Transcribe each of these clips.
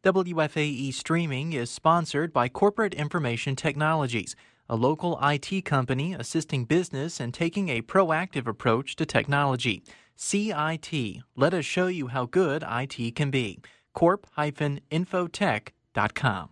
WFAE Streaming is sponsored by Corporate Information Technologies, a local IT company assisting business and taking a proactive approach to technology. CIT, let us show you how good IT can be. corp-infotech.com.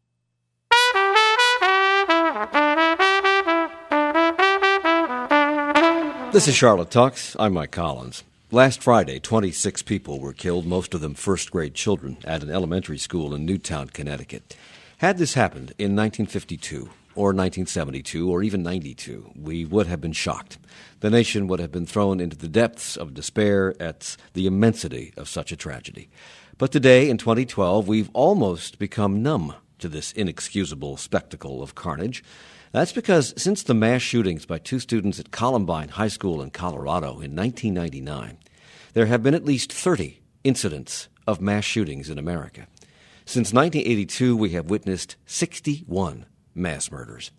This is Charlotte Talks. I'm Mike Collins. Last Friday, 26 people were killed, most of them first-grade children, at an elementary school in Newtown, Connecticut. Had this happened in 1952 or 1972 or even 92, we would have been shocked. The nation would have been thrown into the depths of despair at the immensity of such a tragedy. But today, in 2012, we've almost become numb to this inexcusable spectacle of carnage. That's because since the mass shootings by two students at Columbine High School in Colorado in 1999, there have been at least 30 incidents of mass shootings in America. Since 1982, we have witnessed 61 mass murders.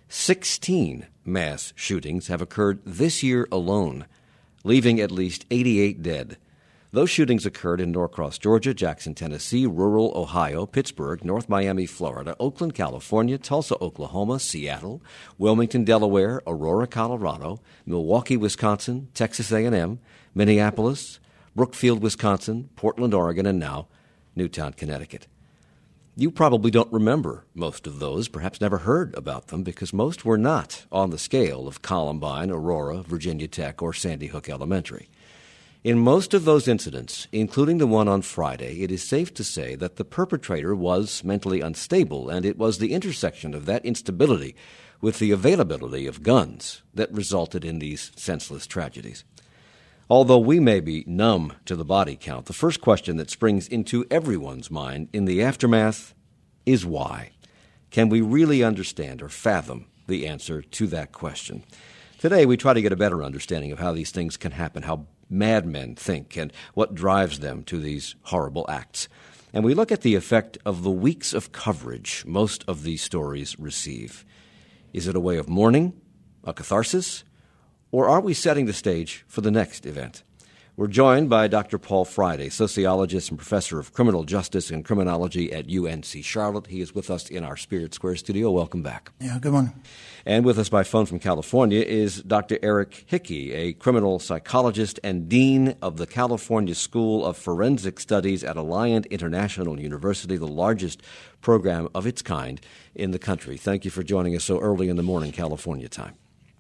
16 mass shootings have occurred this year alone, leaving at least 88 dead. Those shootings occurred in Norcross, Georgia, Jackson, Tennessee, rural Ohio, Pittsburgh, North Miami, Florida, Oakland, California, Tulsa, Oklahoma, Seattle, Wilmington, Delaware, Aurora, Colorado, Milwaukee, Wisconsin, Texas A&M, Minneapolis, Brookfield, Wisconsin, Portland, Oregon, and now Newtown, Connecticut. You probably don't remember most of those, perhaps never heard about them, because most were not on the scale of Columbine, Aurora, Virginia Tech, or Sandy Hook Elementary. In most of those incidents, including the one on Friday, it is safe to say that the perpetrator was mentally unstable, and it was the intersection of that instability with the availability of guns that resulted in these senseless tragedies. Although we may be numb to the body count, the first question that springs into everyone's mind in the aftermath is why? Can we really understand or fathom the answer to that question? Today, we try to get a better understanding of how these things can happen, how madmen think, and what drives them to these horrible acts. And we look at the effect of the weeks of coverage most of these stories receive. Is it a way of mourning, a catharsis, or are we setting the stage for the next event? We're joined by Dr. Paul Friday, sociologist and professor of criminal justice and criminology at UNC Charlotte. He is with us in our Spirit Square studio. Welcome back. Yeah, good morning. And with us by phone from California is Dr. Eric Hickey, a criminal psychologist and dean of the California School of Forensic Studies at Alliant International University, the largest program of its kind in the country. Thank you for joining us so early in the morning, California time.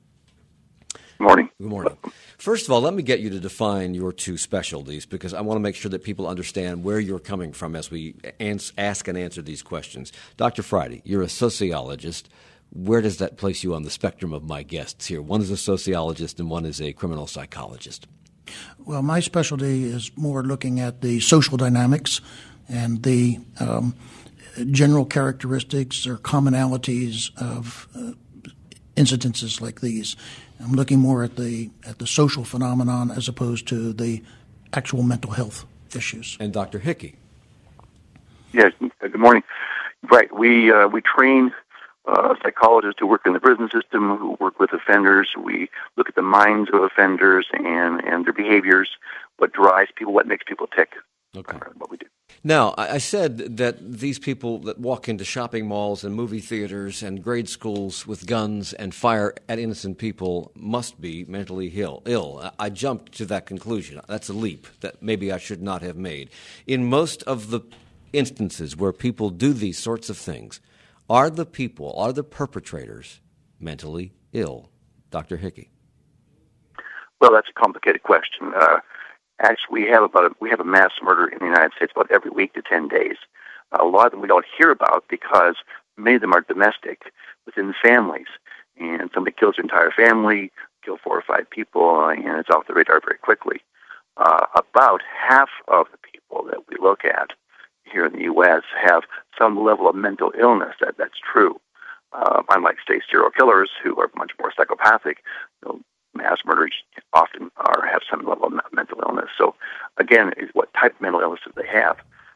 Morning. Good morning. First of all, let me get you to define your two specialties, because I want to make sure that people understand where you're coming from as we ask and answer these questions. Dr. Friday, you're a sociologist. Where does that place you on the spectrum of my guests here? One is a sociologist and one is a criminal psychologist. Well, my specialty is more looking at the social dynamics and the general characteristics or commonalities of incidences like these. I'm looking more at the social phenomenon as opposed to the actual mental health issues. And Dr. Hickey. Yes, good morning. Right, we train psychologists who work in the prison system, who work with offenders. We look at the minds of offenders and their behaviors, what drives people, what makes people tick. Okay. What we do. Now, I said that these people that walk into shopping malls and movie theaters and grade schools with guns and fire at innocent people must be mentally ill. I jumped to that conclusion. That's a leap that maybe I should not have made. In most of the instances where people do these sorts of things, are the perpetrators mentally ill? Dr. Hickey. Well, that's a complicated question. Actually, we have a mass murder in the United States about every week to 10 days. A lot of them we don't hear about because many of them are domestic within families, and somebody kills their entire family, kill 4 or 5 people, and it's off the radar very quickly. About half of the people that we look at here in the U.S. have some level of mental illness. That's true. Unlike, say, serial killers who are much more psychopathic, mass murderers often have some level of mental illness. So, again, is what type of mental illness do they have?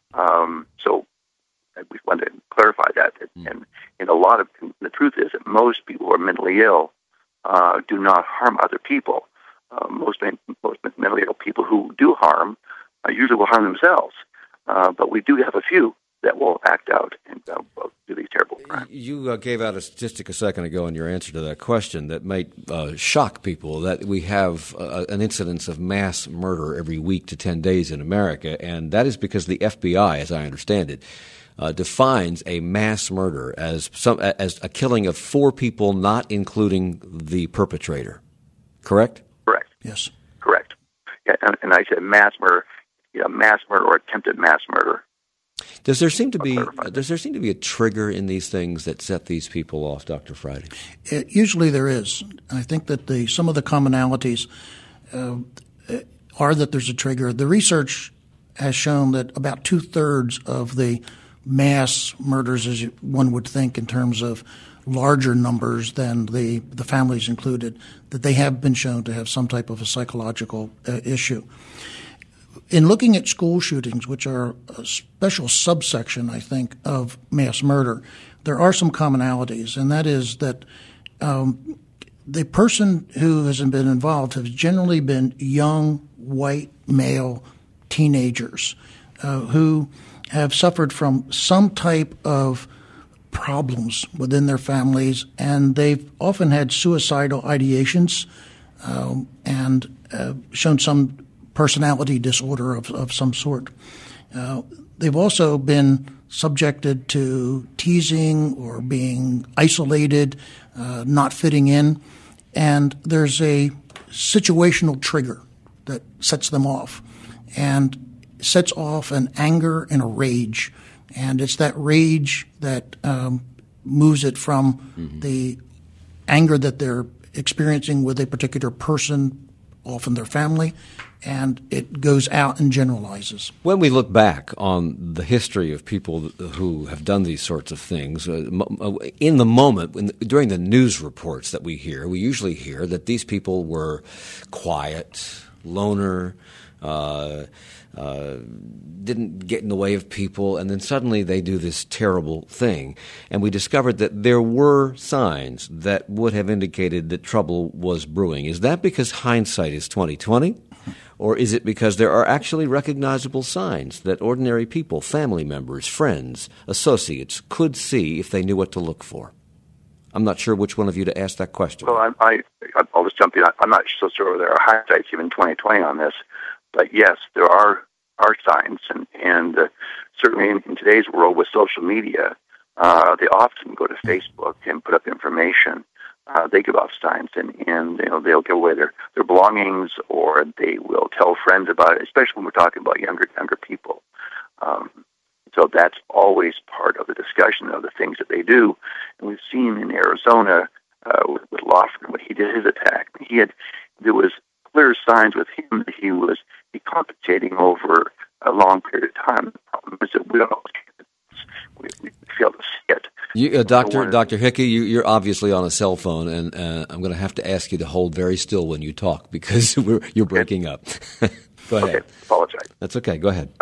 So we want to clarify that. And the truth is that most people who are mentally ill do not harm other people. Most mentally ill people who do harm usually will harm themselves. But we do have a few that will act out and do these terrible crimes. You gave out a statistic a second ago in your answer to that question that might shock people, that we have an incidence of mass murder every week to 10 days in America, and that is because the FBI, as I understand it, defines a mass murder as a killing of 4 people, not including the perpetrator. Correct? Correct. Yes. Correct. Yeah, and I said mass murder, mass murder or attempted mass murder. Does there seem to be a trigger in these things that set these people off, Dr. Friday? Usually there is. I think that some of the commonalities are that there's a trigger. The research has shown that about 2/3 of the mass murders, as one would think in terms of larger numbers than the families included, that they have been shown to have some type of a psychological issue. In looking at school shootings, which are a special subsection, I think, of mass murder, there are some commonalities, and that is that the person who has been involved has generally been young, white, male teenagers who have suffered from some type of problems within their families, and they've often had suicidal ideations and shown some personality disorder of some sort. They've also been subjected to teasing or being isolated, not fitting in, and there's a situational trigger that sets them off and sets off an anger and a rage. And it's that rage that moves it from the anger that they're experiencing with a particular person, often their family, and it goes out and generalizes. When we look back on the history of people who have done these sorts of things, in the moment, during the news reports that we hear, we usually hear that these people were quiet, loner, didn't get in the way of people, and then suddenly they do this terrible thing. And we discovered that there were signs that would have indicated that trouble was brewing. Is that because hindsight is 20/20? Or is it because there are actually recognizable signs that ordinary people, family members, friends, associates, could see if they knew what to look for? I'm not sure which one of you to ask that question. Well, I'll just jump in. I'm not so sure there are hindsights even 20/20 on this, but yes, there are signs, and certainly in today's world with social media, they often go to Facebook and put up information. They give off signs, and they'll give away their belongings, or they will tell friends about it, especially when we're talking about younger people. So that's always part of the discussion of the things that they do. And we've seen in Arizona with Lofgren when he did his attack, there was clear signs with him that he was decompensating over a long period of time. The problem is that we don't always we fail to see it. Dr. Hickey, you're obviously on a cell phone, and I'm going to have to ask you to hold very still when you talk because you're breaking up. Go ahead. Okay, apologize. That's okay. Go ahead.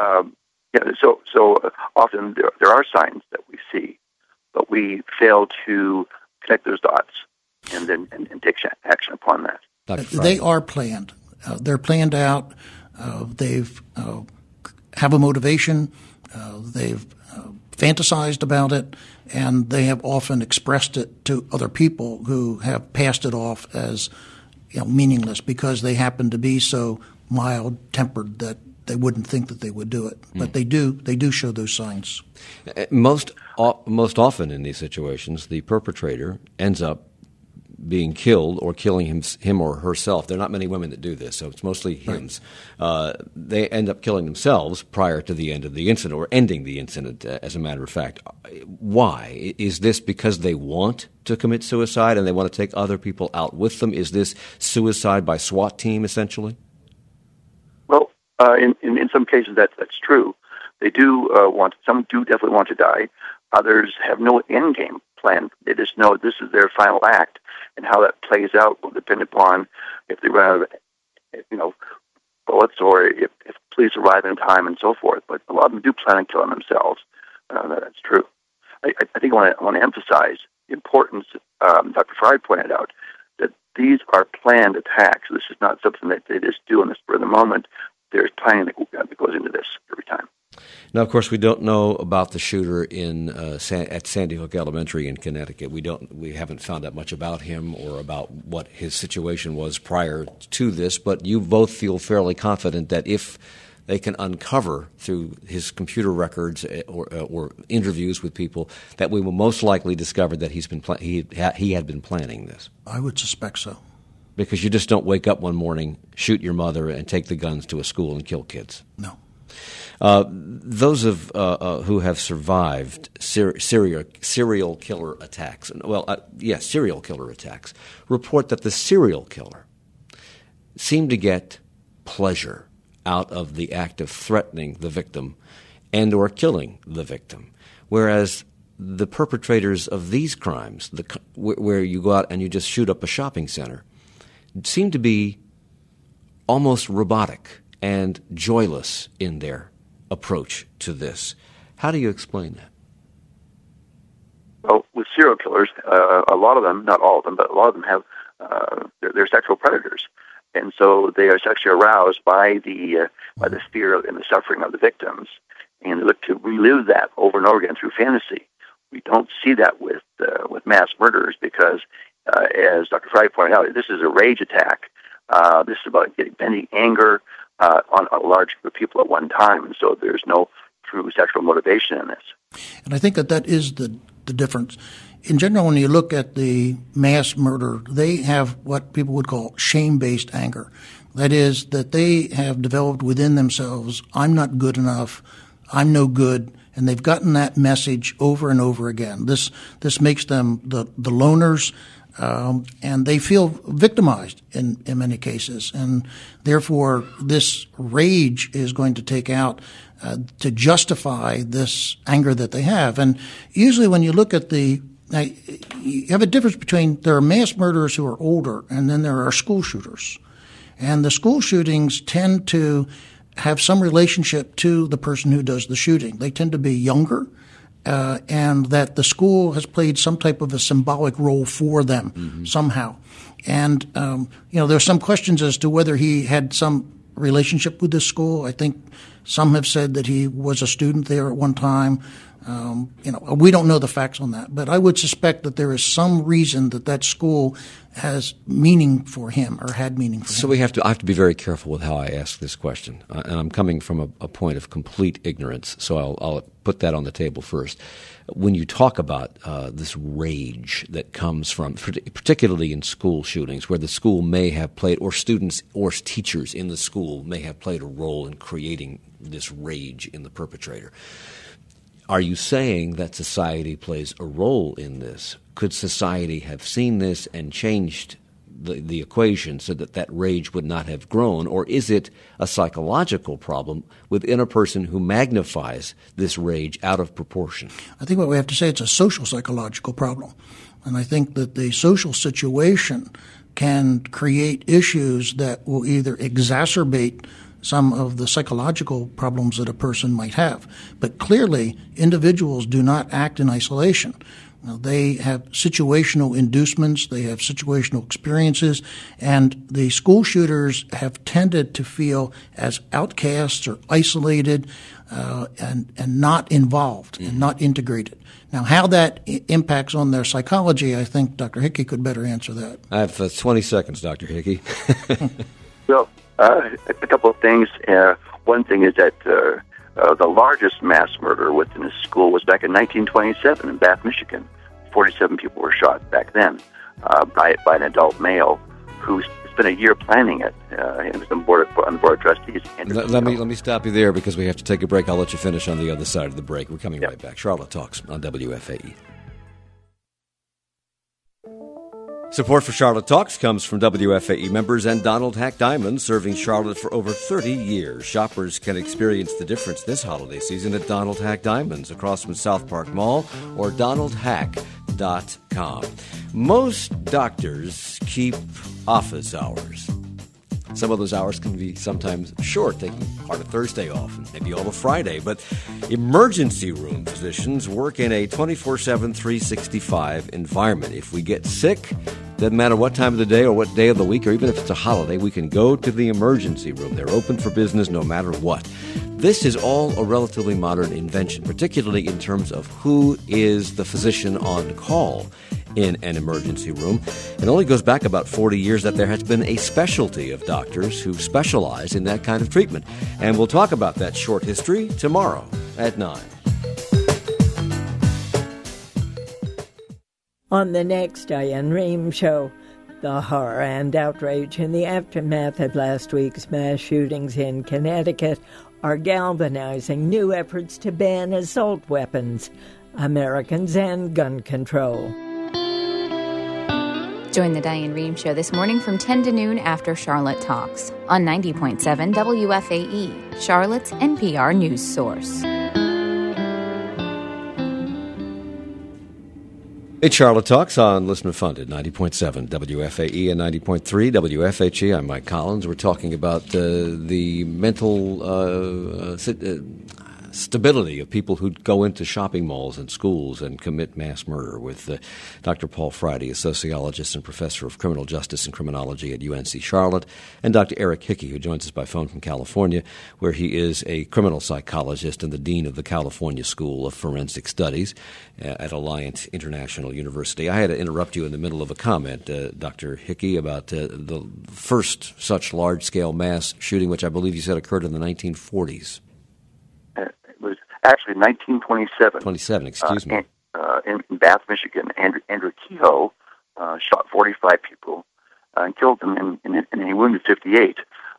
So often there are signs that we see, but we fail to connect those dots and then take action upon that. They are planned. They're planned out. They've have a motivation. They've fantasized about it, and they have often expressed it to other people who have passed it off as meaningless because they happen to be so mild-tempered that they wouldn't think that they would do it. But they do show those signs. Most often in these situations, the perpetrator ends up being killed or killing him or herself. There are not many women that do this, so it's mostly hims. Right. They end up killing themselves prior to the end of the incident or ending the incident, as a matter of fact. Why? Is this because they want to commit suicide and they want to take other people out with them? Is this suicide by SWAT team, essentially? Well, in some cases that's true. They do some do definitely want to die. Others have no end game plan. They just know this is their final act, and how that plays out will depend upon if they run out of, bullets or if police arrive in time and so forth. But a lot of them do plan on killing themselves. That's true. I think I want to emphasize the importance. Dr. Fry pointed out that these are planned attacks. This is not something that they just do on the spur of the moment. There's planning that goes into this every time. Now, of course, we don't know about the shooter at Sandy Hook Elementary in Connecticut. We haven't found out much about him or about what his situation was prior to this, but you both feel fairly confident that if they can uncover through his computer records or interviews with people, that we will most likely discover that he had been planning this. I would suspect so. Because you just don't wake up one morning, shoot your mother, and take the guns to a school and kill kids. No. Those who have survived serial killer attacks, serial killer attacks, report that the serial killer seemed to get pleasure out of the act of threatening the victim and or killing the victim, whereas the perpetrators of these crimes, where you go out and you just shoot up a shopping center, seem to be almost robotic and joyless in their approach to this. How do you explain that? Well, with serial killers, a lot of them, not all of them, but a lot of them have they're sexual predators. And so they are sexually aroused by the fear and the suffering of the victims, and they look to relive that over and over again through fantasy. We don't see that with mass murderers because, as Dr. Fry pointed out, this is a rage attack. This is about venting anger on a large group of people at one time, and so there's no true sexual motivation in this. And I think that is the difference. In general, when you look at the mass murder, they have what people would call shame-based anger. That is, that they have developed within themselves, I'm not good enough, I'm no good, and they've gotten that message over and over again. This makes them the loners, and they feel victimized in many cases. And therefore, this rage is going to take out to justify this anger that they have. And usually when you look at now, you have a difference between there are mass murderers who are older and then there are school shooters. And the school shootings tend to have some relationship to the person who does the shooting. They tend to be younger, and that the school has played some type of a symbolic role for them somehow. And, there's some questions as to whether he had some relationship with this school. I think some have said that he was a student there at one time. We don't know the facts on that, but I would suspect that there is some reason that school has meaning for him or had meaning for him. So I have to be very careful with how I ask this question, and I'm coming from a point of complete ignorance, so I'll put that on the table first. When you talk about this rage that comes from, particularly in school shootings, where the school may have played, or students or teachers in the school may have played a role in creating this rage in the perpetrator, are you saying that society plays a role in this? Could society have seen this and changed the equation so that rage would not have grown? Or is it a psychological problem within a person who magnifies this rage out of proportion? I think what we have to say, it's a social psychological problem. And I think that the social situation can create issues that will either exacerbate some of the psychological problems that a person might have. But clearly, individuals do not act in isolation. Now, they have situational inducements, they have situational experiences, and the school shooters have tended to feel as outcasts or isolated and not involved and not integrated. Now, how that impacts on their psychology, I think Dr. Hickey could better answer that. I have 20 seconds, Dr. Hickey. Well, a couple of things. One thing is that the largest mass murder within a school was back in 1927 in Bath, Michigan. 47 people were shot back then by an adult male who spent a year planning it. He was on the board of trustees. Let me stop you there because we have to take a break. I'll let you finish on the other side of the break. We're coming right back. Charlotte Talks on WFAE. Support for Charlotte Talks comes from WFAE members and Donald Hack Diamonds, serving Charlotte for over 30 years. Shoppers can experience the difference this holiday season at Donald Hack Diamonds across from South Park Mall or donaldhack.com. Most doctors keep office hours. Some of those hours can be sometimes short, taking part of Thursday off and maybe all of Friday. But emergency room physicians work in a 24/7, 365 environment. If we get sick, Doesn't matter what time of the day or what day of the week, or even if it's a holiday, we can go to the emergency room. They're open for business no matter what. This is all a relatively modern invention, particularly in terms of who is the physician on call in an emergency room. It only goes back about 40 years that there has been a specialty of doctors who specialize in that kind of treatment. And we'll talk about that short history tomorrow at 9. On the next Diane Rehm Show, the horror and outrage in the aftermath of last week's mass shootings in Connecticut are galvanizing new efforts to ban assault weapons, Americans, and gun control. Join the Diane Rehm Show this morning from 10 to noon after Charlotte Talks on 90.7 WFAE, Charlotte's NPR news source. It's Charlotte Talks on listener-funded 90.7 WFAE and 90.3 WFHE. I'm Mike Collins. We're talking about the mental stability of people who go into shopping malls and schools and commit mass murder with Dr. Paul Friday, a sociologist and professor of criminal justice and criminology at UNC Charlotte, and Dr. Eric Hickey, who joins us by phone from California, where he is a criminal psychologist and the dean of the California School of Forensic Studies at Alliant International University. I had to interrupt you in the middle of a comment, Dr. Hickey, about the first such large-scale mass shooting, which I believe you said occurred in the 1940s. Actually, 1927. 27, excuse me. In Bath, Michigan, Andrew Kehoe shot 45 people and killed them, and he wounded 58,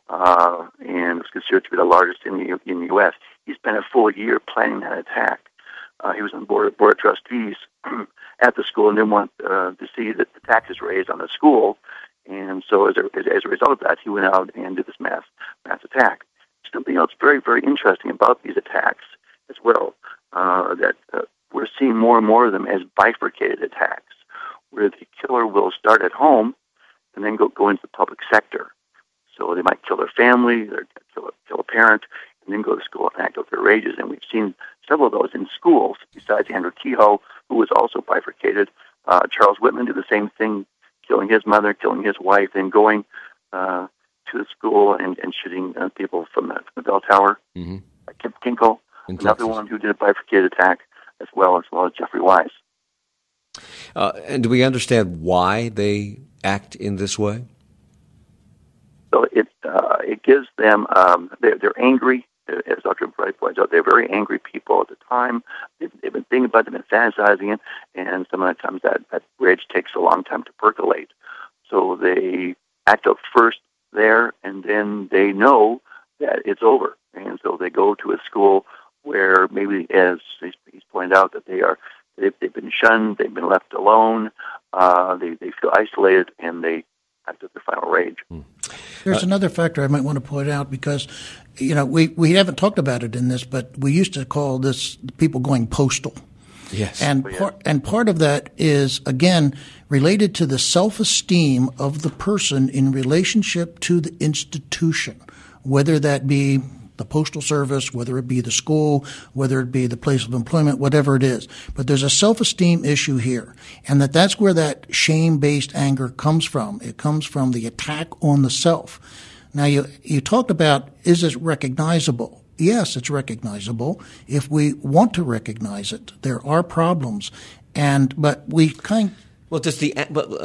and was considered to be the largest in the U.S. He spent a full year planning that attack. He was on the board of trustees at the school and didn't want to see that the taxes raised on the school, and so as a result of that, he went out and did this mass attack. Something else very, very interesting about these attacks as well, that we're seeing more and more of them as bifurcated attacks, where the killer will start at home and then go into the public sector. So they might kill their family, kill a parent, and then go to school and act out their rages. And we've seen several of those in schools, besides Andrew Kehoe, who was also bifurcated. Charles Whitman did the same thing, killing his mother, killing his wife, and going to the school and shooting people from the bell tower. Mm-hmm. Kip Kinkle, another one who did a bifurcated attack, as well as Jeffrey Wise. And do we understand why they act in this way? So it gives them they're angry, as Dr. Bright points out. They're very angry people at the time. They've been thinking about it, they've been fantasizing it, and some of the times that rage takes a long time to percolate. So they act out first there, and then they know that it's over, and so they go to a school where maybe, as he's pointed out, that they've been shunned, they've been left alone, they feel isolated, and they act out their final rage. There's another factor I might want to point out, because we haven't talked about it in this, but we used to call this people going postal. Yes. And part of that is, again, related to the self-esteem of the person in relationship to the institution, whether that be the postal service, whether it be the school, whether it be the place of employment, whatever it is. But there's a self-esteem issue here, and that's where that shame-based anger comes from. It comes from the attack on the self. Now, you talked about, is it recognizable? Yes, it's recognizable if we want to recognize it. There are problems, but we does the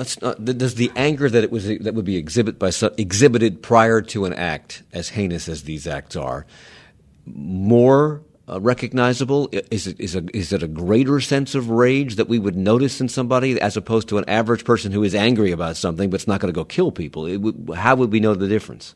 anger that would be exhibited prior to an act, as heinous as these acts are, more recognizable? Is it a greater sense of rage that we would notice in somebody as opposed to an average person who is angry about something but's not going to go kill people? How would we know the difference?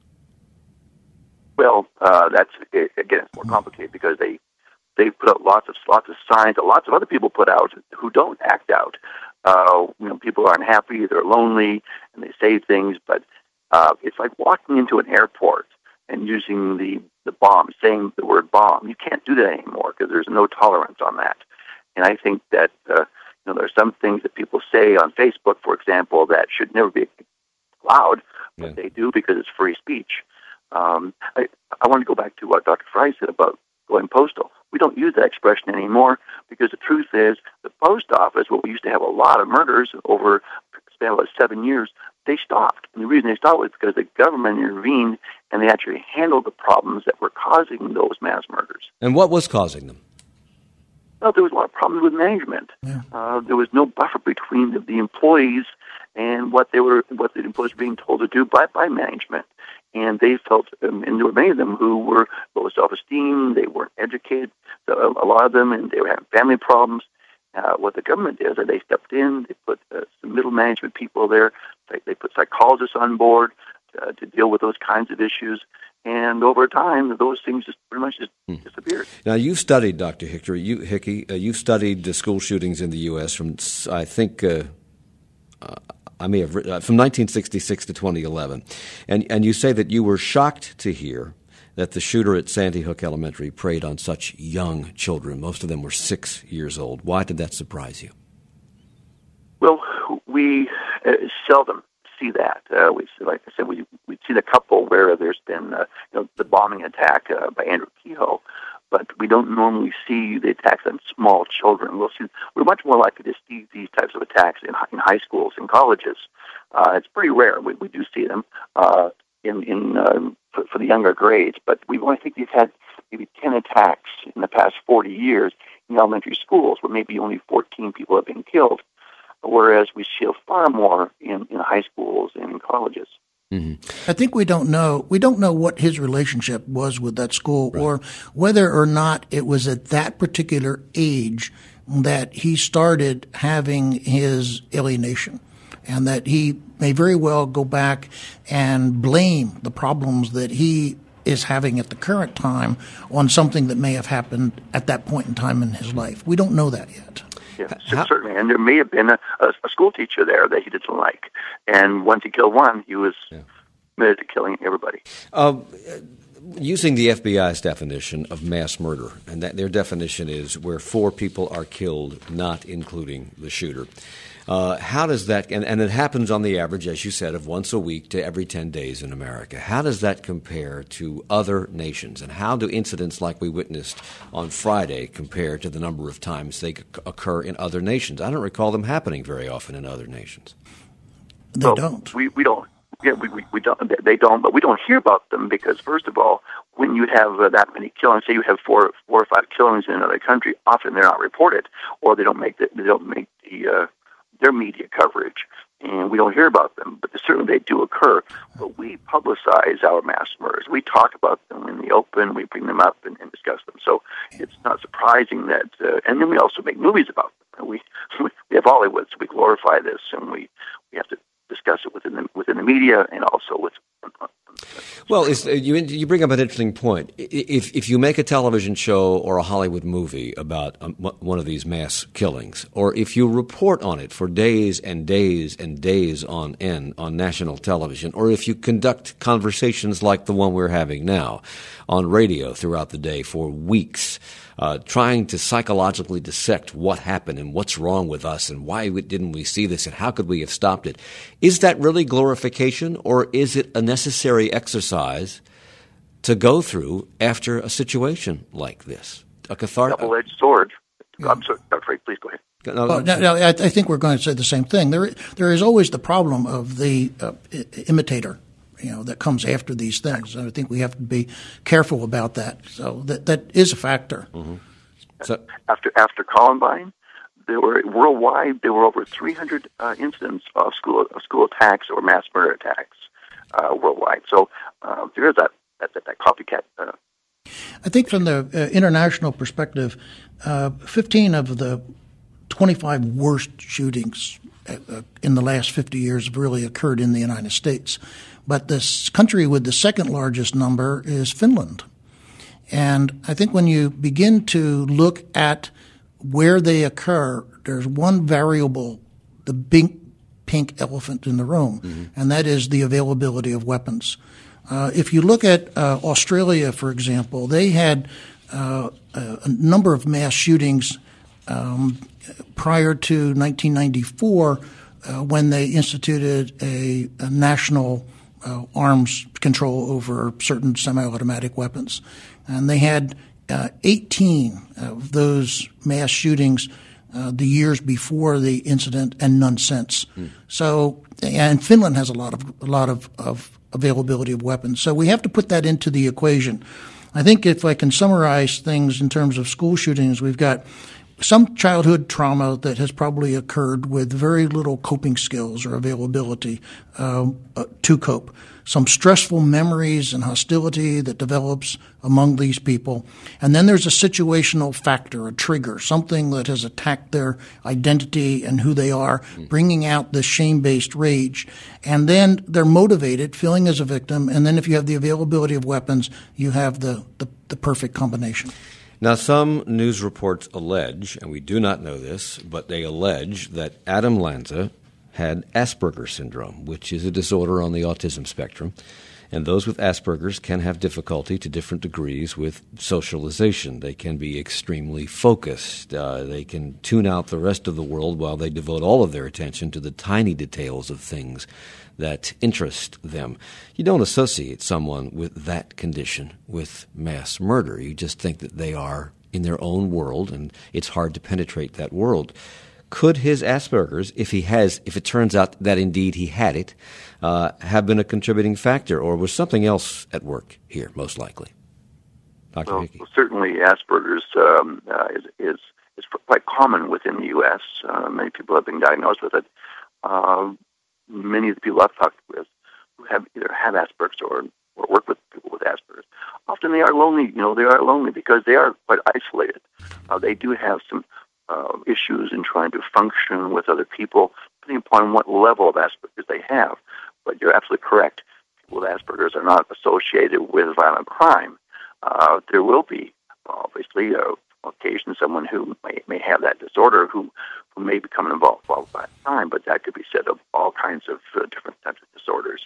Well, it's more complicated, because they put out lots of signs that lots of other people put out who don't act out. People aren't happy, they're lonely, and they say things, but it's like walking into an airport and using the bomb, saying the word bomb. You can't do that anymore, because there's no tolerance on that. And I think that there are some things that people say on Facebook, for example, that should never be allowed, but they do because it's free speech. I want to go back to what Dr. Fry said about going postal. We don't use that expression anymore, because the truth is the post office, where we used to have a lot of murders over a span of about 7 years, they stopped. And the reason they stopped was because the government intervened and they actually handled the problems that were causing those mass murders. And what was causing them? Well, there was a lot of problems with management. Yeah. There was no buffer between the employees and what the employees were being told to do by management. And they felt, and there were many of them who were low self-esteem, they weren't educated, a lot of them, and they were having family problems. What the government did is that they stepped in, they put some middle management people there, they put psychologists on board to deal with those kinds of issues. And over time, those things just pretty much disappeared. Now, you studied, Dr. Hickey, you studied the school shootings in the U.S. from, I think, I may have written, from 1966 to 2011. And you say that you were shocked to hear that the shooter at Sandy Hook Elementary preyed on such young children. Most of them were 6 years old. Why did that surprise you? Well, we seldom see that. Like I said, we've seen a couple where there's been the bombing attack by Andrew Kehoe, but we don't normally see the attacks on small children. We're much more likely to see these types of attacks in high schools and colleges. It's pretty rare. We do see them for the younger grades, but I think we've had maybe 10 attacks in the past 40 years in elementary schools where maybe only 14 people have been killed, whereas we see far more in high schools and in colleges. Mm-hmm. I think we don't know what his relationship was with that school, right, or whether or not it was at that particular age that he started having his alienation, and that he may very well go back and blame the problems that he is having at the current time on something that may have happened at that point in time in his life. We don't know that yet. Yeah, certainly. And there may have been a school teacher there that he didn't like. And once he killed one, he was committed to killing everybody. Using the FBI's definition of mass murder, and that their definition is where 4 people are killed, not including the shooter. How does that, and it happens on the average, as you said, of once a week to every 10 days in America. How does that compare to other nations? And how do incidents like we witnessed on Friday compare to the number of times they occur in other nations? I don't recall them happening very often in other nations. They don't. We don't. Yeah, we don't. They don't, but we don't hear about them because, first of all, when you have that many killings, say you have 4 or 5 killings in another country, often they're not reported, or they don't make their media coverage, and we don't hear about them, but certainly they do occur. But we publicize our mass murders. We talk about them in the open. We bring them up and discuss them. So it's not surprising that, and then we also make movies about them. We have Hollywood, so we glorify this, and we have to discuss it within the media and also with. Well, you bring up an interesting point. If you make a television show or a Hollywood movie about one of these mass killings, or if you report on it for days and days and days on end on national television, or if you conduct conversations like the one we're having now on radio throughout the day for weeks, trying to psychologically dissect what happened and what's wrong with us and why didn't we see this and how could we have stopped it, is that really glorification, or is it a necessary exercise to go through after a situation like this? A cathartic double-edged sword. Yeah. I'm sorry, Dr. Ray, please go ahead. No, I think we're going to say the same thing. There is always the problem of the imitator, that comes after these things. I think we have to be careful about that. So that is a factor. Mm-hmm. So after Columbine, worldwide there were over 300 incidents of school attacks or mass murder attacks worldwide. So there is that copycat. I think from the international perspective, 15 of the 25 worst shootings in the last 50 years have really occurred in the United States. But this country with the second largest number is Finland. And I think when you begin to look at where they occur, there's one variable, the big pink elephant in the room, mm-hmm. and that is the availability of weapons. If you look at Australia, for example, they had a number of mass shootings prior to 1994 when they instituted a national arms control over certain semi-automatic weapons. And they had 18 of those mass shootings the years before the incident and none since. So, and Finland has a lot of availability of weapons. So we have to put that into the equation. I think if I can summarize things in terms of school shootings, we've got some childhood trauma that has probably occurred with very little coping skills or availability to cope. Some stressful memories and hostility that develops among these people. And then there's a situational factor, a trigger, something that has attacked their identity and who they are, bringing out the shame-based rage. And then they're motivated, feeling as a victim. And then if you have the availability of weapons, you have the perfect combination. Now, some news reports allege, and we do not know this, but they allege that Adam Lanza had Asperger's syndrome, which is a disorder on the autism spectrum. And those with Asperger's can have difficulty to different degrees with socialization. They can be extremely focused. They can tune out the rest of the world while they devote all of their attention to the tiny details of things that interest them. You don't associate someone with that condition with mass murder. You just think that they are in their own world, and it's hard to penetrate that world. Could his Asperger's, if it turns out that indeed he had it, have been a contributing factor, or was something else at work here, most likely? Dr. Hickey. Well, certainly Asperger's is quite common within the U.S. Many people have been diagnosed with it. Many of the people I've talked with who have either have Asperger's or work with people with Asperger's, often they are lonely. They are lonely because they are quite isolated. They do have some issues in trying to function with other people, depending upon what level of Asperger's they have. But you're absolutely correct. People with Asperger's are not associated with violent crime. There will be, obviously, occasionally someone who may have that disorder who may become involved by crime, but that could be said of all kinds of different types of disorders.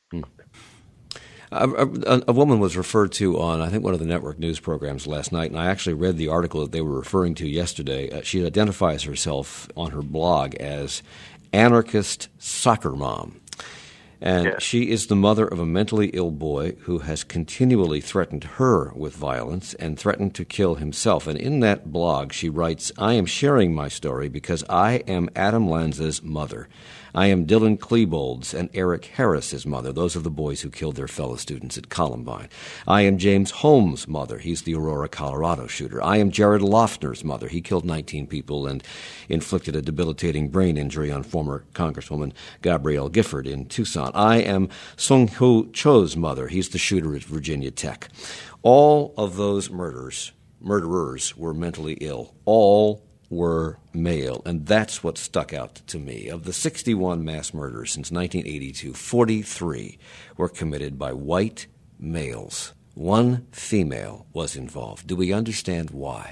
A woman was referred to on, I think, one of the network news programs last night, and I actually read the article that they were referring to yesterday. She identifies herself on her blog as anarchist soccer mom. And she is the mother of a mentally ill boy who has continually threatened her with violence and threatened to kill himself. And in that blog, she writes, "I am sharing my story because I am Adam Lanza's mother. I am Dylan Klebold's and Eric Harris's mother. Those are the boys who killed their fellow students at Columbine. I am James Holmes' mother. He's the Aurora, Colorado shooter. I am Jared Loeffner's mother. He killed 19 people and inflicted a debilitating brain injury on former Congresswoman Gabrielle Gifford in Tucson. I am Sung-Ho Cho's mother. He's the shooter at Virginia Tech." All of those murderers were mentally ill. All were male, and that's what stuck out to me. Of the 61 mass murders since 1982, 43 were committed by white males. One female was involved. Do we understand why?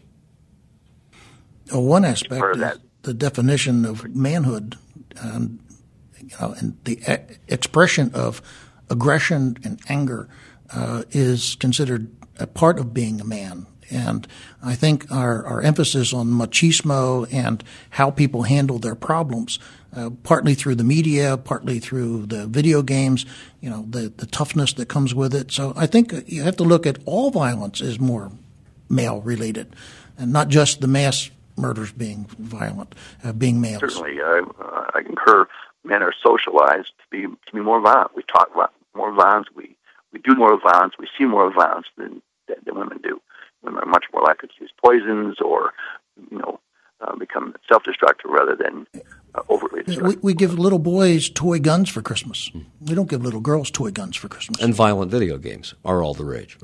One aspect is the definition of manhood, and the expression of aggression and anger is considered a part of being a man. And I think our emphasis on machismo and how people handle their problems, partly through the media, partly through the video games, the toughness that comes with it. So I think you have to look at all violence as more male-related, and not just the mass murders being violent, being males. Certainly, I concur. Men are socialized to be more violent. We talk about more violence. We do more violence. We see more violence than women do. Women are much more likely to use poisons or, become self-destructive rather than overtly destructive. We give little boys toy guns for Christmas. We don't give little girls toy guns for Christmas. And violent video games are all the rage.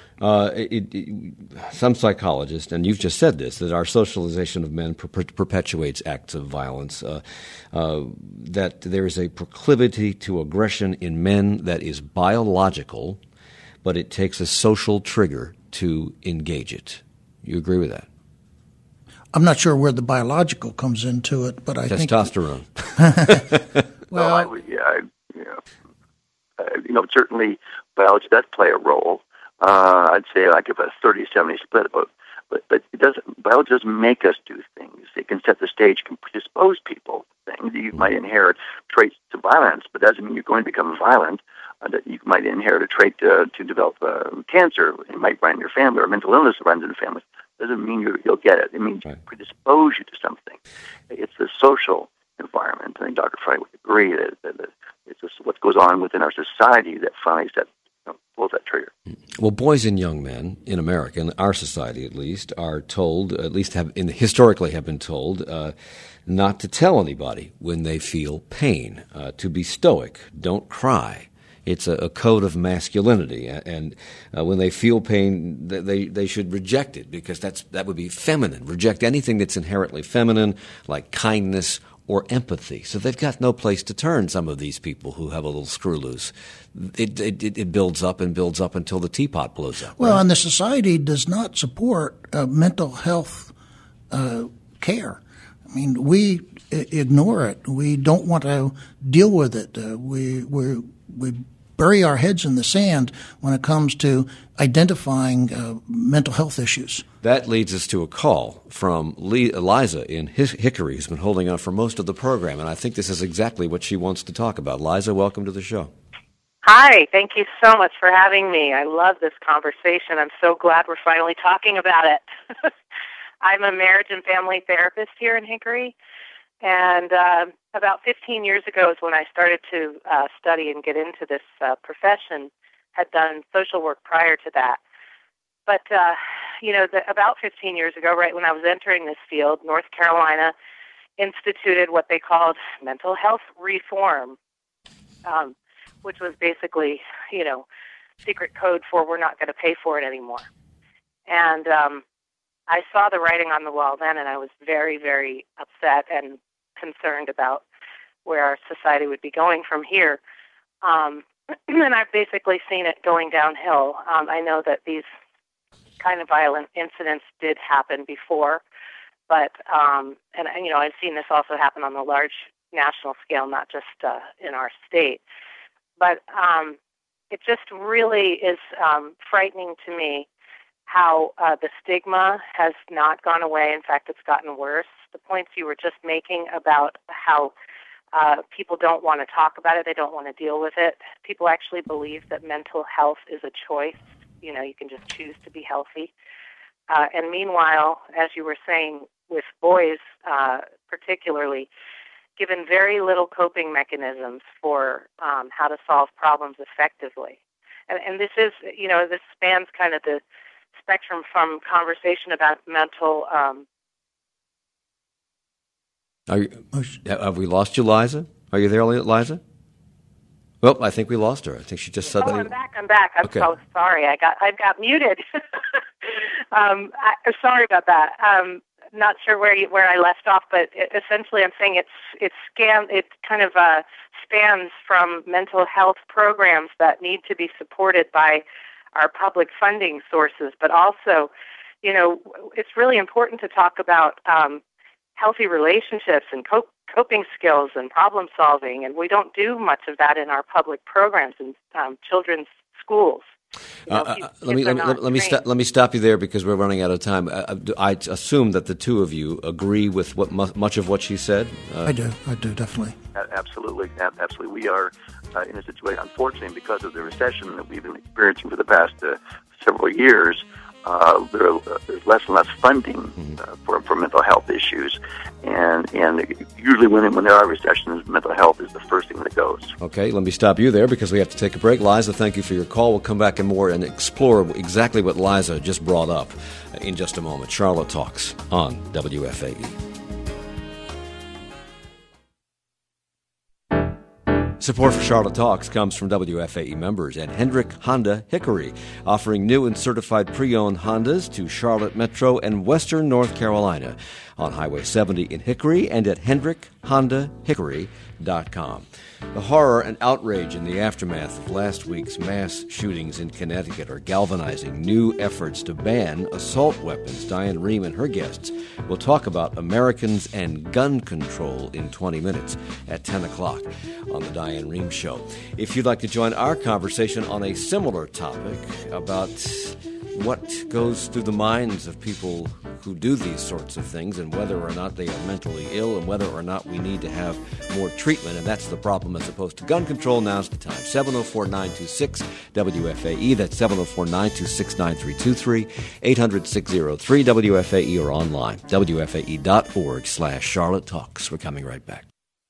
Some psychologists, and you've just said this, that our socialization of men perpetuates acts of violence, that there is a proclivity to aggression in men that is biological, but it takes a social trigger to engage it. You agree with that? I'm not sure where the biological comes into it, but I think testosterone. Certainly biology does play a role. I'd say like if a 30-70 split, but biology doesn't make us do things. It can set the stage, can predispose people to things. You might inherit traits to violence, but doesn't mean you're going to become violent. That you might inherit a trait to develop cancer. It might run in your family, or mental illness runs in the family. doesn't mean you'll get it. It means predispose you to something. It's the social environment. I think Dr. Frey would agree that it's just what goes on within our society that finally pulls that trigger. Well, boys and young men in America, in our society at least, are told, at least historically have been told, not to tell anybody when they feel pain, to be stoic, don't cry. It's a code of masculinity, and when they feel pain, they should reject it, because that would be feminine. Reject anything that's inherently feminine, like kindness or empathy. So they've got no place to turn, some of these people who have a little screw loose. It builds up and builds up until the teapot blows up. Well, right? and the society does not support mental health care. I mean, we ignore it. We don't want to deal with it. We bury our heads in the sand when it comes to identifying mental health issues. That leads us to a call from Liza in Hickory, who's been holding on for most of the program, and I think this is exactly what she wants to talk about. Liza, welcome to the show. Hi, thank you so much for having me. I love this conversation. I'm so glad we're finally talking about it. I'm a marriage and family therapist here in Hickory, and about 15 years ago is when I started to study and get into this profession. Had done social work prior to that. But, about 15 years ago, right when I was entering this field, North Carolina instituted what they called mental health reform, which was basically, secret code for we're not going to pay for it anymore. And I saw the writing on the wall then, and I was very, very upset and concerned about where our society would be going from here. And I've basically seen it going downhill. I know that these kind of violent incidents did happen before, but I've seen this also happen on a large national scale, not just in our state. But it just really is frightening to me how the stigma has not gone away. In fact, it's gotten worse. The points you were just making about how people don't want to talk about it, they don't want to deal with it. People actually believe that mental health is a choice. You can just choose to be healthy. And meanwhile, as you were saying, with boys particularly, given very little coping mechanisms for how to solve problems effectively. And this is, this spans kind of the spectrum from conversation about mental... Have we lost you, Liza? Are you there, Liza? Well, I think we lost her. I think she just suddenly... I'm back. I'm so sorry. I got muted. I'm sorry about that. Not sure where I left off, but essentially I'm saying it kind of spans from mental health programs that need to be supported by our public funding sources, but also, it's really important to talk about healthy relationships and coping skills and problem solving, and we don't do much of that in our public programs in children's schools. Let me stop you there, because we're running out of time. I assume that the two of you agree with much of what she said. I do definitely. Absolutely. We are in a situation, unfortunately, because of the recession that we've been experiencing for the past several years. There's less and less funding for mental health issues, and usually when there are recessions, mental health is the first thing that goes. Okay, let me stop you there because we have to take a break. Liza, thank you for your call. We'll come back and explore exactly what Liza just brought up in just a moment. Charlotte Talks on WFAE. Support for Charlotte Talks comes from WFAE members and Hendrick Honda Hickory, offering new and certified pre-owned Hondas to Charlotte Metro and Western North Carolina on Highway 70 in Hickory and at HendrickHondaHickory.com. The horror and outrage in the aftermath of last week's mass shootings in Connecticut are galvanizing new efforts to ban assault weapons. Diane Rehm and her guests will talk about Americans and gun control in 20 minutes at 10 o'clock on the Diane Rehm Show. If you'd like to join our conversation on a similar topic about what goes through the minds of people who do these sorts of things and whether or not they are mentally ill and whether or not we need to have more treatment. And that's the problem as opposed to gun control. Now's the time. 704-926-WFAE. That's 704-926-9323. 800-603-WFAE or online. WFAE.org/Charlotte Talks. We're coming right back.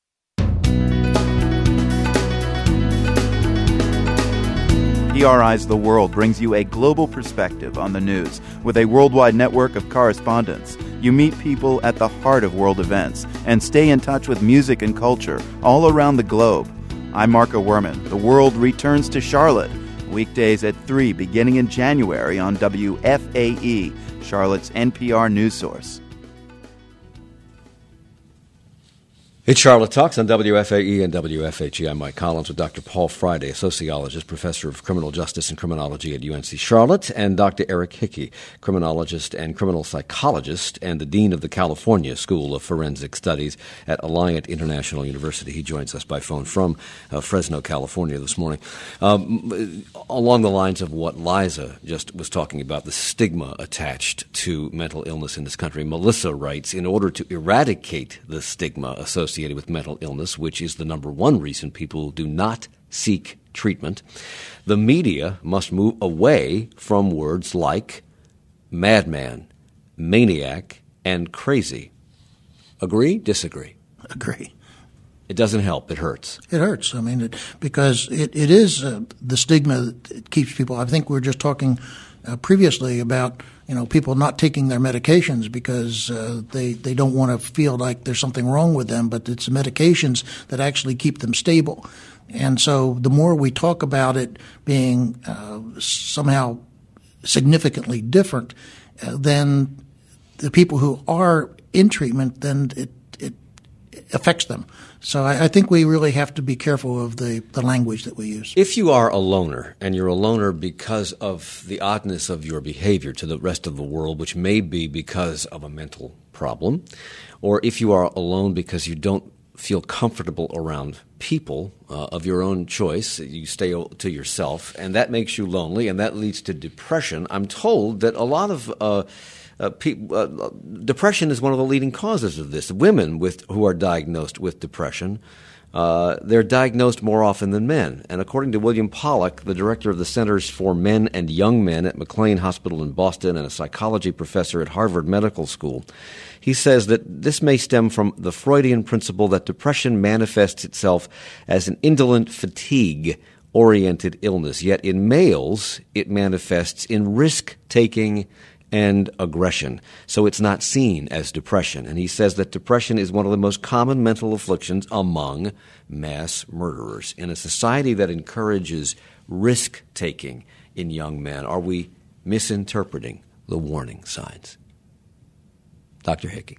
PRI's The World brings you a global perspective on the news. With a worldwide network of correspondents, you meet people at the heart of world events and stay in touch with music and culture all around the globe. I'm Marco Werman. The World returns to Charlotte, weekdays at 3 beginning in January on WFAE, Charlotte's NPR news source. It's Charlotte Talks on WFAE and WFHE. I'm Mike Collins with Dr. Paul Friday, a sociologist, professor of criminal justice and criminology at UNC Charlotte, and Dr. Eric Hickey, criminologist and criminal psychologist and the dean of the California School of Forensic Studies at Alliant International University. He joins us by phone from Fresno, California this morning. Along the lines of what Liza just was talking about, the stigma attached to mental illness in this country, Melissa writes, in order to eradicate the stigma associated with mental illness, which is the number one reason people do not seek treatment, the media must move away from words like madman, maniac, and crazy. Agree? Disagree? Agree. It doesn't help. It hurts. It hurts. I mean, because it is the stigma that keeps people. I think we were just talking previously about people not taking their medications because they don't want to feel like there's something wrong with them, but it's the medications that actually keep them stable. And so the more we talk about it being somehow significantly different than the people who are in treatment, then it affects them. So I think we really have to be careful of the language that we use. If you are a loner, and you're a loner because of the oddness of your behavior to the rest of the world, which may be because of a mental problem, or if you are alone because you don't feel comfortable around people of your own choice, you stay to yourself, and that makes you lonely, and that leads to depression. I'm told that a lot of depression is one of the leading causes of this. Women who are diagnosed with depression, they're diagnosed more often than men. And according to William Pollack, the director of the Centers for Men and Young Men at McLean Hospital in Boston and a psychology professor at Harvard Medical School, he says that this may stem from the Freudian principle that depression manifests itself as an indolent fatigue-oriented illness. Yet in males, it manifests in risk-taking and aggression. So it's not seen as depression. And he says that depression is one of the most common mental afflictions among mass murderers. In a society that encourages risk-taking in young men, are we misinterpreting the warning signs? Dr. Hickey.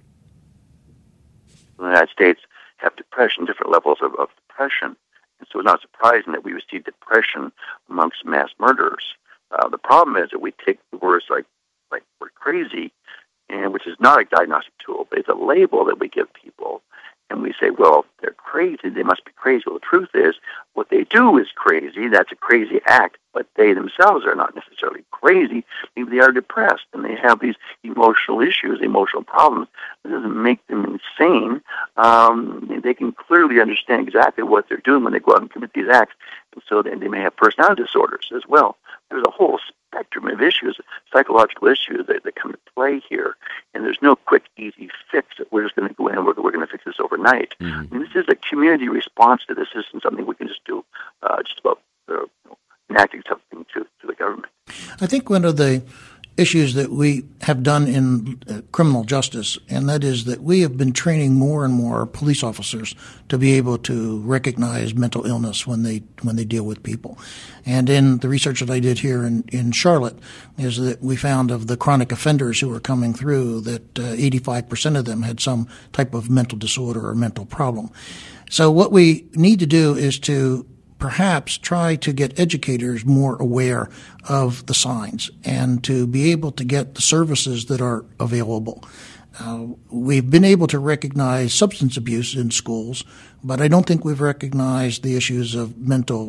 The United States have depression, different levels of depression. And so it's not surprising that we would see depression amongst mass murderers. The problem is that we take the words like we're crazy, and which is not a diagnostic tool, but it's a label that we give people, and we say, well, they're crazy, they must be crazy. Well, the truth is, what they do is crazy, that's a crazy act, but they themselves are not necessarily crazy. Maybe they are depressed, and they have these emotional issues, emotional problems. It doesn't make them insane. They can clearly understand exactly what they're doing when they go out and commit these acts, and so they may have personality disorders as well. There's a whole spectrum of issues, psychological issues that come to play here, and there's no quick, easy fix that we're just going to go in and we're going to fix this overnight. Mm-hmm. I mean, this is a community response to this. This isn't something we can just do just about enacting something to the government. I think one of the issues that we have done in criminal justice, and that is that we have been training more and more police officers to be able to recognize mental illness when they deal with people. And in the research that I did here in Charlotte is that we found of the chronic offenders who were coming through that 85% of them had some type of mental disorder or mental problem. So what we need to do is to perhaps try to get educators more aware of the signs and to be able to get the services that are available. We've been able to recognize substance abuse in schools, but I don't think we've recognized the issues of mental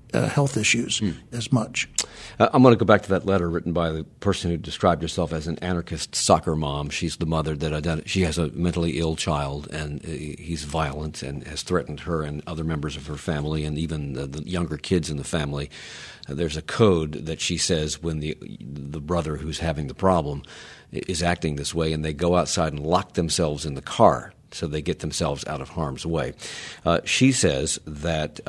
health issues as much. I'm going to go back to that letter written by the person who described herself as an anarchist soccer mom. She's the mother that she has a mentally ill child, and he's violent and has threatened her and other members of her family and even the younger kids in the family. There's a code that she says when the brother who's having the problem is acting this way, and they go outside and lock themselves in the car so they get themselves out of harm's way. She says that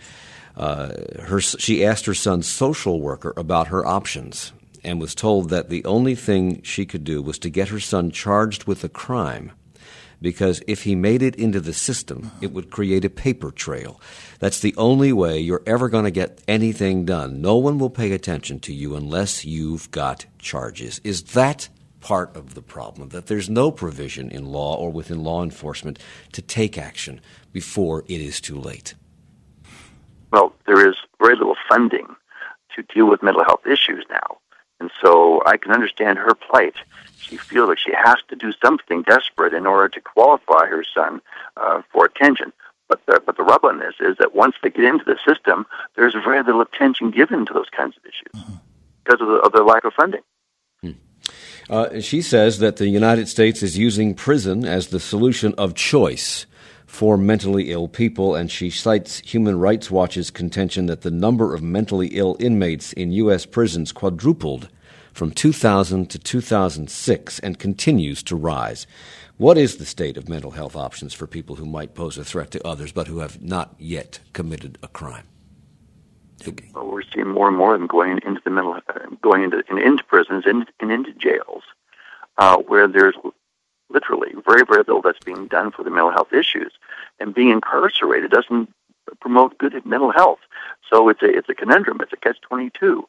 she asked her son's social worker about her options and was told that the only thing she could do was to get her son charged with a crime, because if he made it into the system, it would create a paper trail. That's the only way you're ever going to get anything done. No one will pay attention to you unless you've got charges. Is that part of the problem, that there's no provision in law or within law enforcement to take action before it is too late? Well, there is very little funding to deal with mental health issues now. And so I can understand her plight. She feels like she has to do something desperate in order to qualify her son for attention. But the rub on this is that once they get into the system, there's very little attention given to those kinds of issues because of the lack of funding. She says that the United States is using prison as the solution of choice for mentally ill people, and she cites Human Rights Watch's contention that the number of mentally ill inmates in U.S. prisons quadrupled from 2000 to 2006 and continues to rise. What is the state of mental health options for people who might pose a threat to others but who have not yet committed a crime? Well, we're seeing more and more of them going into prisons and into jails, where there's literally very, very little that's being done for the mental health issues, and being incarcerated doesn't promote good mental health. So it's a conundrum. It's a catch-22.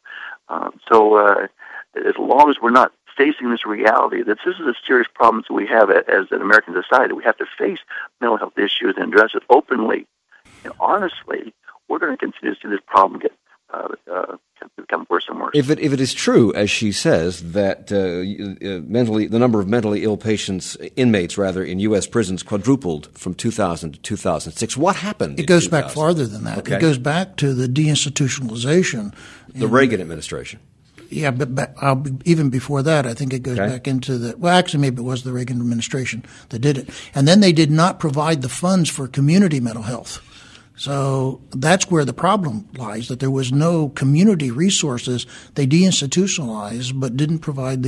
As long as we're not facing this reality that this is a serious problem that we have as an American society, we have to face mental health issues and address it openly and honestly. We're going to continue to see this problem become worse and worse. If it is true, as she says, that the number of mentally ill inmates in U.S. prisons quadrupled from 2000 to 2006, what happened? It goes back farther than that. Okay. It goes back to the deinstitutionalization. The Reagan administration. Yeah, but even before that, I think it goes back into actually maybe it was the Reagan administration that did it. And then they did not provide the funds for community mental health. So that's where the problem lies, that there was no community resources. They deinstitutionalized but didn't provide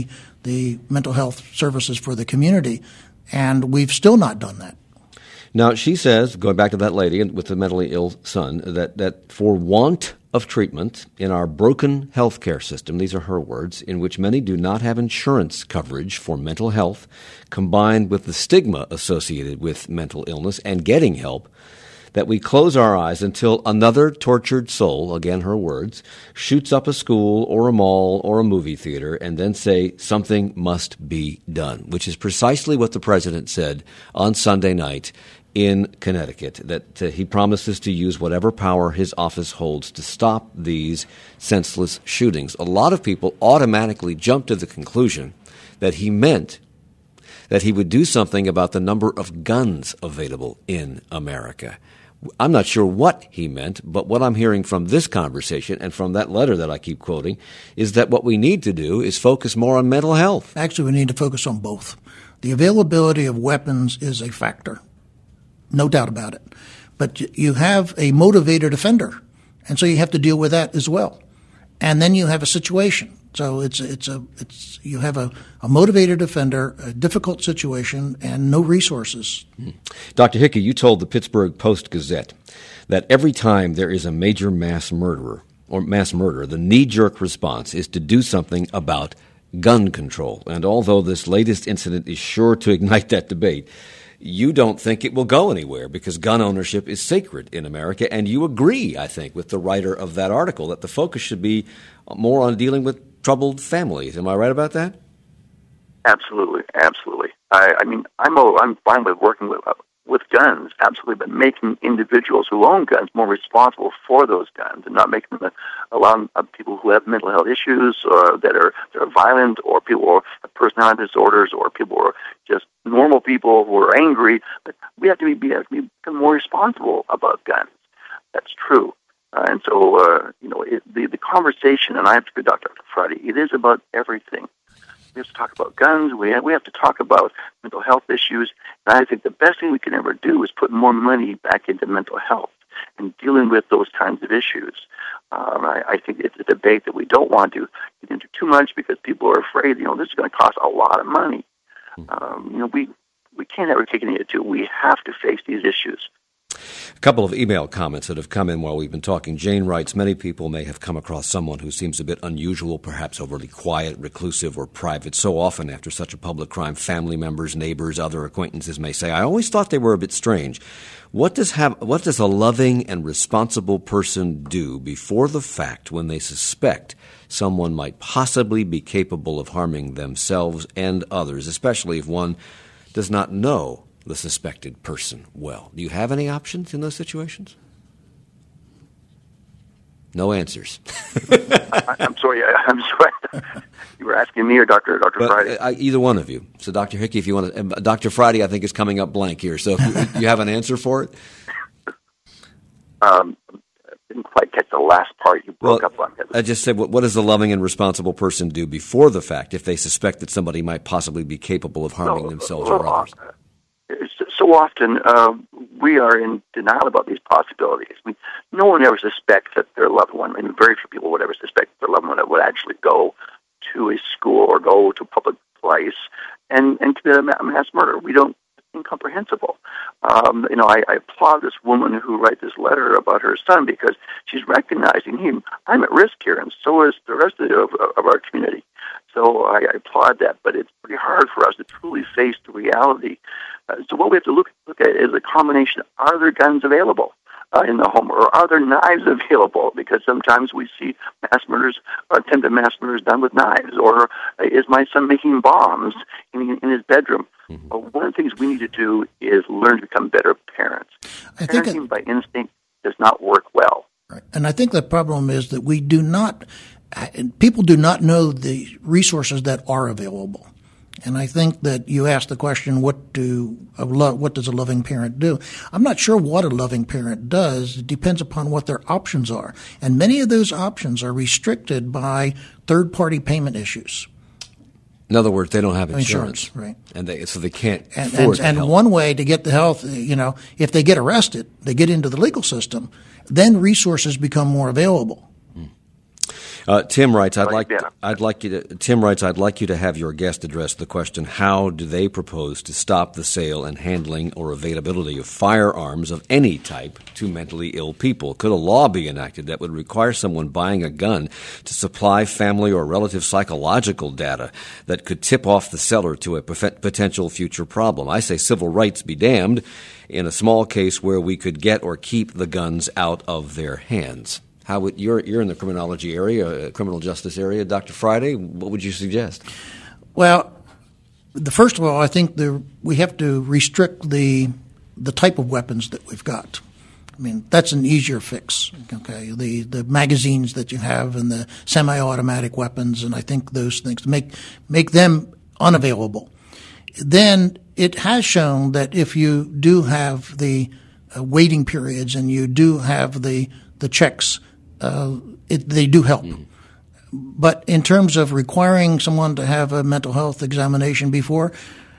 the mental health services for the community, and we've still not done that. Now, she says, going back to that lady with the mentally ill son, that for want of treatment in our broken healthcare system, these are her words, in which many do not have insurance coverage for mental health, combined with the stigma associated with mental illness and getting help, that we close our eyes until another tortured soul, again her words, shoots up a school or a mall or a movie theater and then say something must be done, which is precisely what the president said on Sunday night in Connecticut, that he promises to use whatever power his office holds to stop these senseless shootings. A lot of people automatically jump to the conclusion that he meant that he would do something about the number of guns available in America. I'm not sure what he meant, but what I'm hearing from this conversation and from that letter that I keep quoting is that what we need to do is focus more on mental health. Actually, we need to focus on both. The availability of weapons is a factor, no doubt about it. But you have a motivated offender, and so you have to deal with that as well. And then you have a situation. So you have a motivated offender, a difficult situation, and no resources. Dr. Hickey, you told the Pittsburgh Post-Gazette that every time there is a major mass murder, the knee-jerk response is to do something about gun control. And although this latest incident is sure to ignite that debate, you don't think it will go anywhere because gun ownership is sacred in America. And you agree, I think, with the writer of that article that the focus should be more on dealing with troubled families. Am I right about that? Absolutely. I mean, I'm fine with working with guns, absolutely, but making individuals who own guns more responsible for those guns and not making them allowing people who have mental health issues or that are violent, or people who have personality disorders, or people who are just normal people who are angry. But we have to become more responsible about guns. That's true. And so, the conversation, and I have to agree with Dr. Friday, it is about everything. We have to talk about guns. We have to talk about mental health issues. And I think the best thing we can ever do is put more money back into mental health and dealing with those kinds of issues. I think it's a debate that we don't want to get into too much because people are afraid, this is going to cost a lot of money. We can't ever take it into. We have to face these issues. A couple of email comments that have come in while we've been talking. Jane writes, many people may have come across someone who seems a bit unusual, perhaps overly quiet, reclusive, or private. So often after such a public crime, family members, neighbors, other acquaintances may say, I always thought they were a bit strange. What does a loving and responsible person do before the fact when they suspect someone might possibly be capable of harming themselves and others, especially if one does not know the suspected person well? Do you have any options in those situations? No answers. I'm sorry. You were asking me or Dr. Friday? Either one of you. So, Dr. Hickey, if you want to. Dr. Friday, I think, is coming up blank here. So, if you have an answer for it? Didn't quite catch the last part you broke up on. I just said, what does a loving and responsible person do before the fact if they suspect that somebody might possibly be capable of harming themselves or others? So often we are in denial about these possibilities. No one ever suspects that their loved one, and very few people would ever suspect their loved one would actually go to a school or go to a public place and commit a mass murder. It's incomprehensible. I applaud this woman who writes this letter about her son because she's recognizing him. I'm at risk here, and so is the rest of our community. So I applaud that, but it's pretty hard for us to truly face the reality. So what we have to look at is a combination. Are there guns available in the home, or are there knives available? Because sometimes we see attempted mass murders done with knives. Or is my son making bombs in his bedroom? Mm-hmm. One of the things we need to do is learn to become better parents. Parenting by instinct does not work well. Right. And I think the problem is that people do not know the resources that are available. And I think that you asked the question, what does a loving parent do? I'm not sure what a loving parent does. It depends upon what their options are. And many of those options are restricted by third-party payment issues. In other words, they don't have insurance. Right. And so they can't afford And help. One way to get the health, if they get arrested, they get into the legal system, then resources become more available. Tim writes, I'd like you to have your guest address the question, how do they propose to stop the sale and handling or availability of firearms of any type to mentally ill people? Could a law be enacted that would require someone buying a gun to supply family or relative psychological data that could tip off the seller to a potential future problem? I say civil rights be damned in a small case where we could get or keep the guns out of their hands. You're in the criminology area, criminal justice area, Dr. Friday. What would you suggest? Well, first of all, I think we have to restrict the type of weapons that we've got. I mean, that's an easier fix. Okay, the magazines that you have and the semi-automatic weapons, and I think those things make them unavailable. Then it has shown that if you do have the waiting periods and you do have the checks, they do help. Mm. But in terms of requiring someone to have a mental health examination before,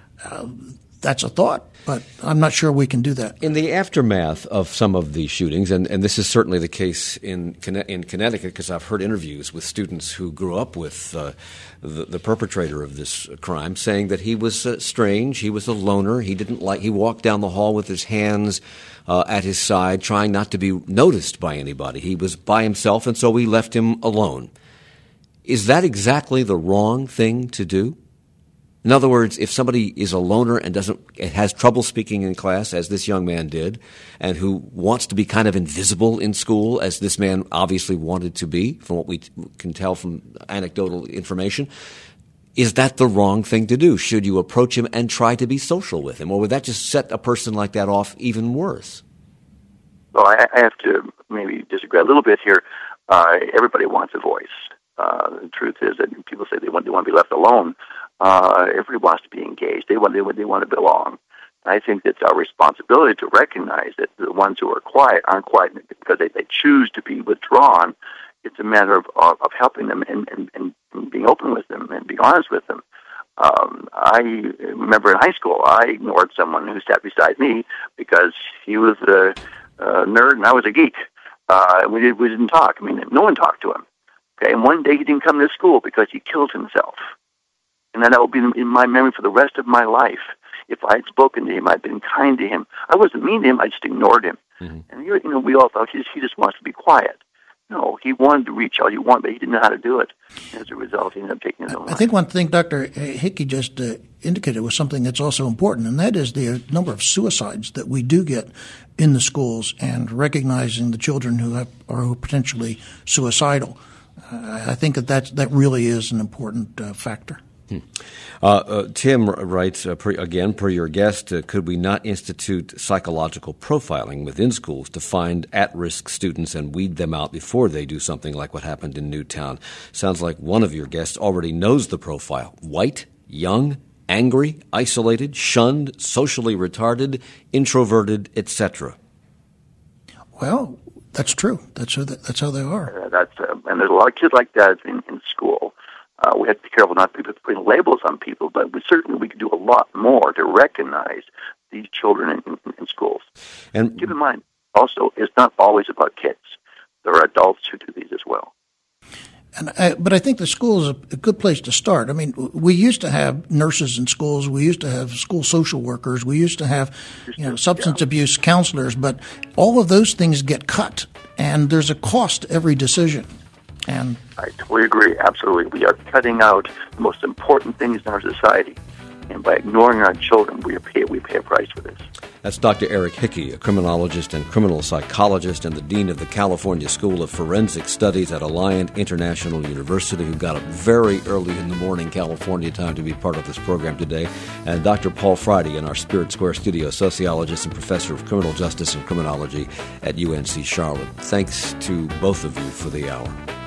that's a thought, but I'm not sure we can do that. In the aftermath of some of these shootings, and this is certainly the case in Connecticut, because I've heard interviews with students who grew up with the perpetrator of this crime saying that he was strange, he was a loner, he walked down the hall with his hands at his side, trying not to be noticed by anybody. He was by himself, and so we left him alone. Is that exactly the wrong thing to do? In other words, if somebody is a loner and has trouble speaking in class, as this young man did, and who wants to be kind of invisible in school, as this man obviously wanted to be, from what we can tell from anecdotal information, is that the wrong thing to do? Should you approach him and try to be social with him? Or would that just set a person like that off even worse? Well, I have to maybe disagree a little bit here. Everybody wants a voice. The truth is that people say they want to be left alone. Everybody wants to be engaged. They want to belong. I think it's our responsibility to recognize that the ones who are quiet aren't quiet because they choose to be withdrawn. It's a matter of helping them and being open with them and being honest with them. I remember in high school, I ignored someone who sat beside me because he was a nerd and I was a geek. We didn't talk. I mean, no one talked to him. Okay, and one day he didn't come to school because he killed himself. And that will be in my memory for the rest of my life. If I had spoken to him, I'd been kind to him. I wasn't mean to him, I just ignored him. Mm-hmm. And we all thought he just wants to be quiet. No, he wanted to reach out, but he didn't know how to do it. As a result, he ended up taking his own life. I think one thing Dr. Hickey just indicated was something that's also important, and that is the number of suicides that we do get in the schools and recognizing the children who are potentially suicidal. I think that really is an important factor. Tim writes, per your guest, could we not institute psychological profiling within schools to find at-risk students and weed them out before they do something like what happened in Newtown? Sounds like one of your guests already knows the profile. White, young, angry, isolated, shunned, socially retarded, introverted, etc. Well, that's true. That's how they are. And there's a lot of kids like that in school. We have to be careful not to be putting labels on people, but we could do a lot more to recognize these children in schools. And keep in mind, also, it's not always about kids. There are adults who do these as well. But I think the school is a good place to start. I mean, we used to have nurses in schools. We used to have school social workers. We used to have substance abuse counselors. But all of those things get cut, and there's a cost to every decision. And I totally agree. Absolutely. We are cutting out the most important things in our society. And by ignoring our children, we pay a price for this. That's Dr. Eric Hickey, a criminologist and criminal psychologist and the dean of the California School of Forensic Studies at Alliant International University, who got up very early in the morning California time to be part of this program today, and Dr. Paul Friday in our Spirit Square studio, sociologist and professor of criminal justice and criminology at UNC Charlotte. Thanks to both of you for the hour.